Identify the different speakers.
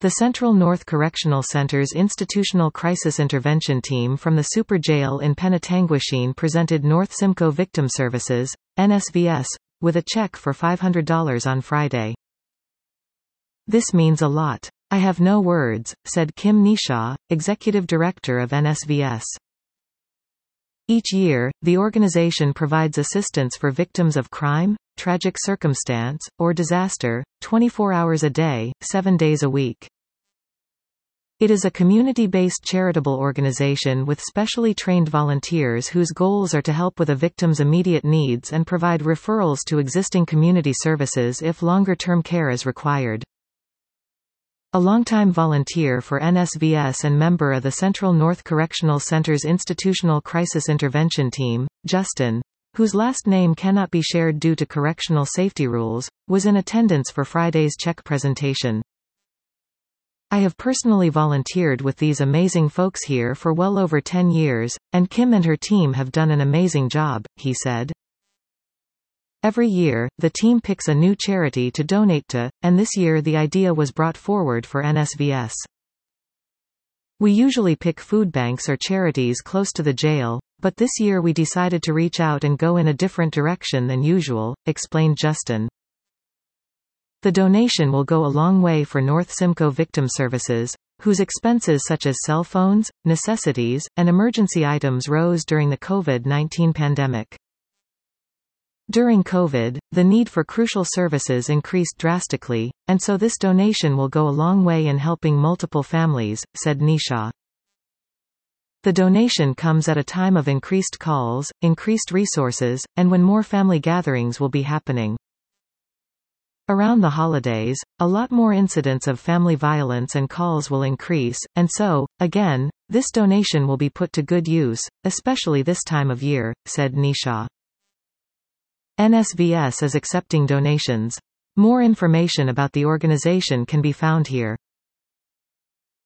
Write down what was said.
Speaker 1: The Central North Correctional Center's Institutional Crisis Intervention Team from the Super Jail in Penetanguishene presented North Simcoe Victim Services, NSVS, with a check for $500 on Friday. "This means a lot. I have no words," said Kim Nisha, Executive Director of NSVS. Each year, the organization provides assistance for victims of crime, tragic circumstance, or disaster, 24 hours a day, 7 days a week. It is a community-based charitable organization with specially trained volunteers whose goals are to help with a victim's immediate needs and provide referrals to existing community services if longer-term care is required. A longtime volunteer for NSVS and member of the Central North Correctional Center's Institutional Crisis Intervention Team, Justin, whose last name cannot be shared due to correctional safety rules, was in attendance for Friday's check presentation. "I have personally volunteered with these amazing folks here for well over 10 years, and Kim and her team have done an amazing job," he said. Every year, the team picks a new charity to donate to, and this year the idea was brought forward for NSVS. "We usually pick food banks or charities close to the jail, but this year we decided to reach out and go in a different direction than usual," explained Justin. The donation will go a long way for North Simcoe Victim Services, whose expenses such as cell phones, necessities, and emergency items rose during the COVID-19 pandemic. During COVID, the need for crucial services increased drastically, and so this donation will go a long way in helping multiple families, said Nisha. The donation comes at a time of increased calls, increased resources, and when more family gatherings will be happening. Around the holidays, a lot more incidents of family violence and calls will increase, and so, again, this donation will be put to good use, especially this time of year, said Nisha. NSVS is accepting donations. More information about the organization can be found here.